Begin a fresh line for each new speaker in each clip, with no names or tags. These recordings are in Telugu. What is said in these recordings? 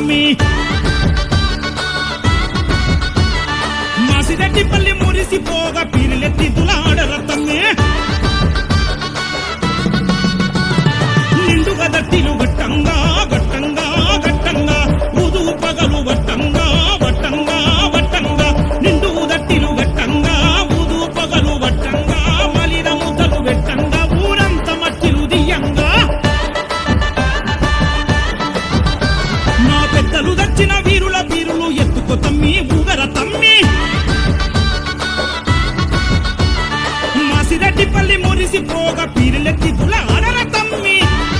తమ్మి మాసిరెడ్డిపల్లి మురిసిపోగా పీరులెత్తి దులాడర తమ్మి నిండుగా దట్టిలు గట్టంగా గట్టంగా గట్టంగా ఉదు పగలు వట్టంగా వట్టంగా వట్టంగా నిండు దట్టిలు గట్టంగా ఉదు పగలు వట్టంగా మలిన ముద్దలు వెట్టంగా ఊరంత మట్టిలు దియంగా నా పెద్దలు దచ్చిన వీరుల పీరులు ఎత్తుకో తమ్మి ఊగర తమ్మి మాసిరెడ్డిపల్లి మురిసిపోగా పీరులెత్తి దులాడర తమ్మి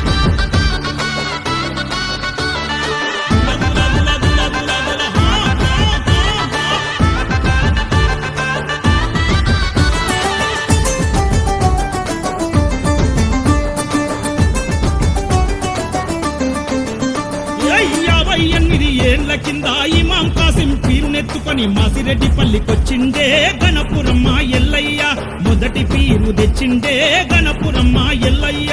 ఏళ్ల కింద ఇమాం కాసిం పీరునెత్తుకొని మాసిరెడ్డిపల్లికొచ్చిండే గణపురమ్మ ఎల్లయ్య మొదటి పీరు తెచ్చిండే గణపురమ్మ ఎల్లయ్య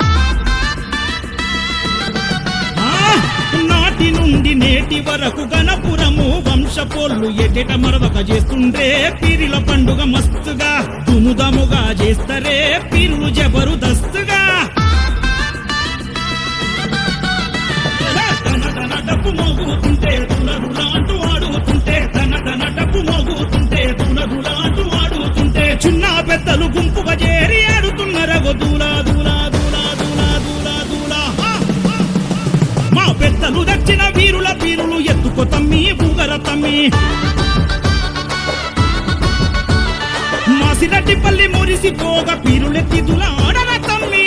నాటి నుండి నేటి వరకు గణపురము వంశపోళ్ళు ఎటెట మరవక చేస్తుండే పీరిల పండుగ మస్తుగా దుముదముగా చేస్తరే పీరులు జబరుదస్తుగా డప్పు మోగుతుంటే దులదులాంటూ ఆడుతుంటే ధన డప్పు మోగుతుంటే దులదులాంటూ ఆడుతుంటే చిన్న పెద్దలు గుంపుగా చేరి ఆడుతున్నరగో దూలా దూలా దూలా దూలా దూలా దూలా మా పెద్దలు దచ్చిన వీరుల పీరులు ఎత్తుకో తమ్మి ఊగర తమ్మి మాసిరెడ్డిపల్లి మురిసిపోగా పీరులెత్తి దులాడర తమ్మి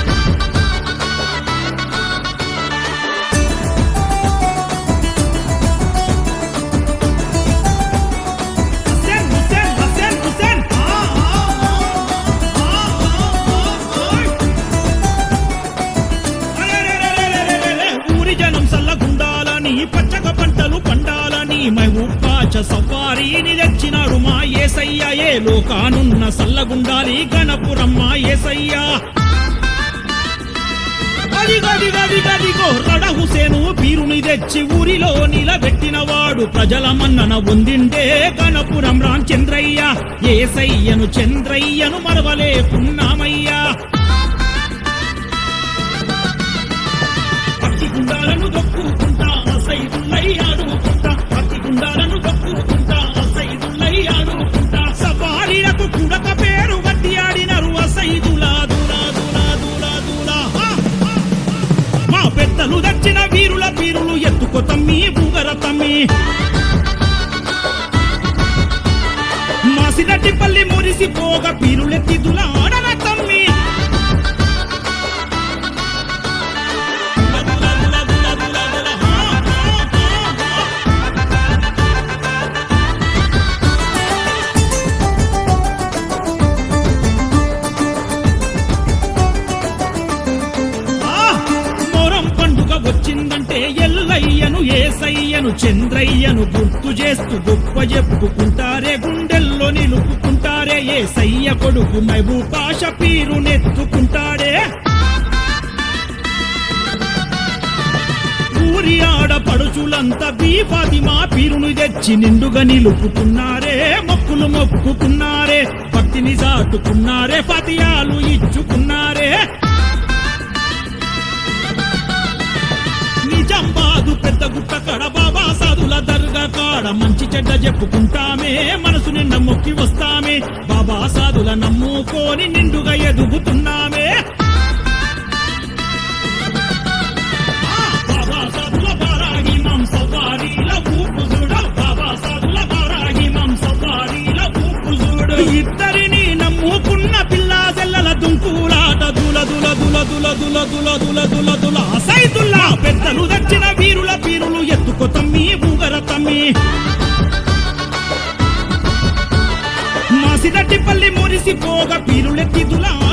పచ్చక పంటలు పండాలని మహబూబాచ సఫారీని తెచ్చినాడు మా యేసయ్య ఏ లోకానున్న సల్లగుండాలి గణపురమ్మ యేసయ్య అదిగో రడ హుసేను పీరుని తెచ్చి ఊరిలో నిలబెట్టినవాడు ప్రజల మన్నన పొందిండే గణపురం రామచంద్రయ్య యేసయ్యను చంద్రయ్యను మరవలేకున్నామయ్యా పత్తి గుండాలను దొక్కుకుంటా సైదుల్లై ఆడుకుంటా పత్తి గుండాలను దొక్కుకుంటా సైదుల్లై ఆడుకుంటా సఫారీలకు కుడక పేరు గట్టి ఆడినరు సైదులా దూలా దూలా దూలా దూలా మా పెద్దలు దచ్చిన వీరుల పీరులు ఎత్తుకో తమ్మి ఊగర తమ్మి మాసిరెడ్డిపల్లి మురిసిపోగా పీరులెత్తి దులాడర తమ్మి వచ్చిందంటే ఎల్లయ్యను ఏసయ్యను చంద్రయ్యను గుర్తు చేస్తూ గొప్ప చెప్పుకుంటారే గుండెల్లో నిలుపుకుంటారే ఏసయ్య కొడుకు మహబూబాష పీరునెత్తుకుంటాడే ఊరి ఆడపడుచులంతా బీఫాతిమా పీరును తెచ్చి నిండుగా నిలుపుకున్నారే మొక్కులు మొక్కుకున్నారే భక్తిని చాటుకున్నారే ఫతియాలు ఇచ్చుకున్నారే నిజామాబాదు పెద్ద గుట్ట కాడ బాబా సాధుల దర్గా కాడ మంచి చెడ్డ చెప్పుకుంటామే మనసు నిండా మొక్కి వస్తామే బాబా సాధుల నమ్ముకొని నిండుగా ఎదుగుతున్నామే బాబా సాధుల బారాగి మాంసవారీల ఊపు చూడ బాబా సాధుల బారాగి మాంసవారీల ఊపు చూడు ఇద్దరిని నమ్ముకున్న పిల్లా జల్లల దుంకులాట దుల దుల దుల దుల దుల దుల దుల దుల దుల సైదుల్లా పెద్దలు దచ్చిన వీరుల పీరులు ఎత్తుకో తమ్మి ఊగర తమ్మి మాసిరెడ్డిపల్లి మురిసిపోగా పీరులెత్తి దులా